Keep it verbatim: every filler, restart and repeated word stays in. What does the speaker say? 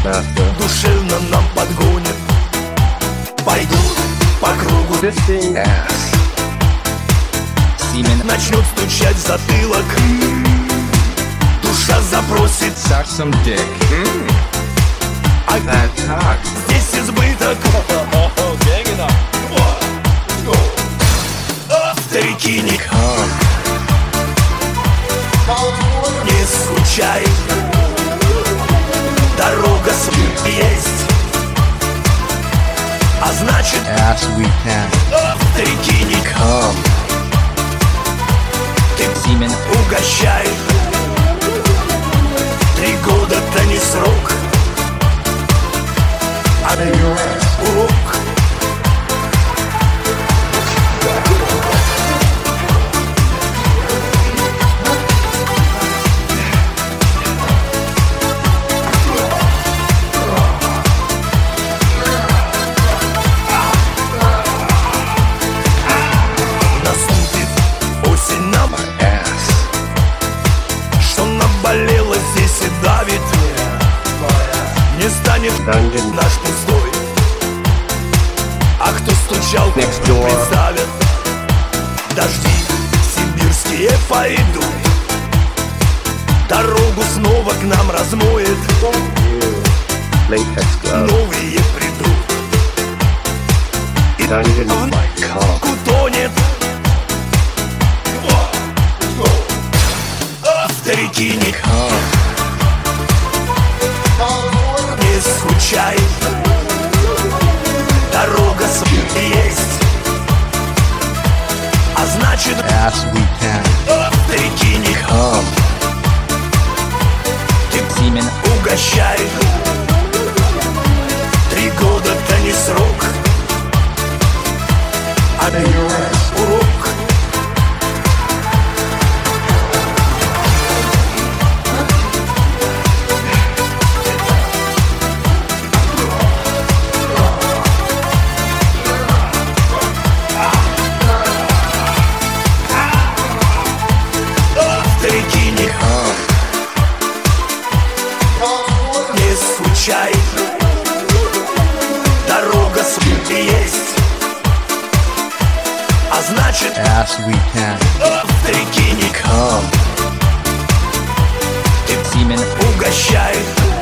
faster. Душевно нам подгонит. Пойдут по кругу, Fifteen ass. Semen. начнет стучать в затылок. Душа запросит, Suck some dick. а That's hot. здесь избыток. Старики, не Come. не скучай, дорога с- есть, а значит, Ass we can. старики, не Come. ты Semen. угощай. Три года-то не срок, а урок. Наступит осень нам, Ass. что наболело здесь и давит. Не станет Dungeon. наш пустой, а кто стучал, Next door. представят. Дожди сибирские пойдут, дорогу снова к нам размоет. Latex glove. Новые придут, и Dungeon. в My cum. утонет. Старики, не Come. не скучай, дорога с- есть, а значит, Ass we can. старики, не Come. ты Semen. угощай. Три года-то не срок, а урок. Старики, не Come. не скучай, дорога с- есть, а значит, Ass we can. старики, не Come. ты Semen. угощай.